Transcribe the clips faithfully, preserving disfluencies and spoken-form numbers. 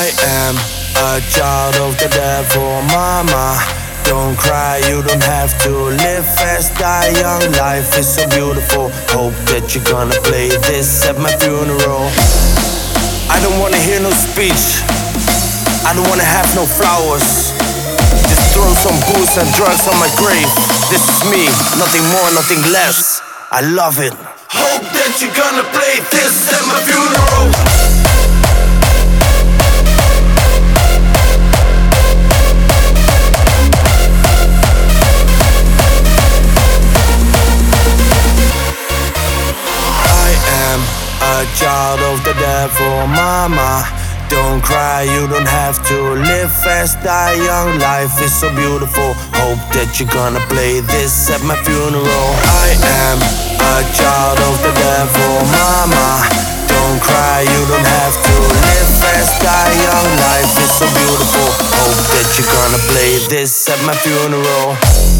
I am a child of the devil, mama. Don't cry, you don't have to live fast, die young. Life is so beautiful. Hope that you're gonna play this at my funeral. I don't wanna hear no speech, I don't wanna have no flowers. Just throw some booze and drugs on my grave. This is me, nothing more, nothing less. I love it. Hope that you're gonna play this at my funeral. A child of the devil, mama. Don't cry, you don't have to live fast, die young. Life is so beautiful. Hope that you're gonna play this at my funeral. I am a child of the devil, mama. Don't cry, you don't have to live fast, die young. Life is so beautiful. Hope that you're gonna play this at my funeral.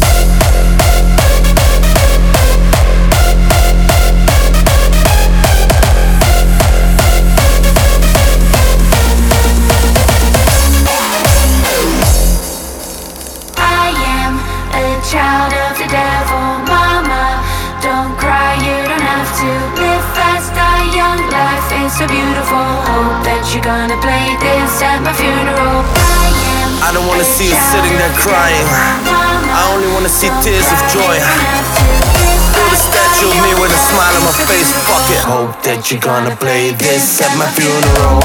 Child of the devil, mama. Don't cry, you don't have to live fast, die young. Life is so beautiful. Hope that you're gonna play this at my funeral. I am I don't wanna see you sitting there crying. I only wanna see tears of joy. Build a statue of me with a smile on my face. Fuck it. Hope that you're gonna play this at my funeral.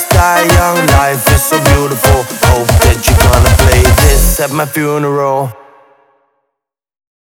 Life is so beautiful. Hope that you're gonna play this at my funeral.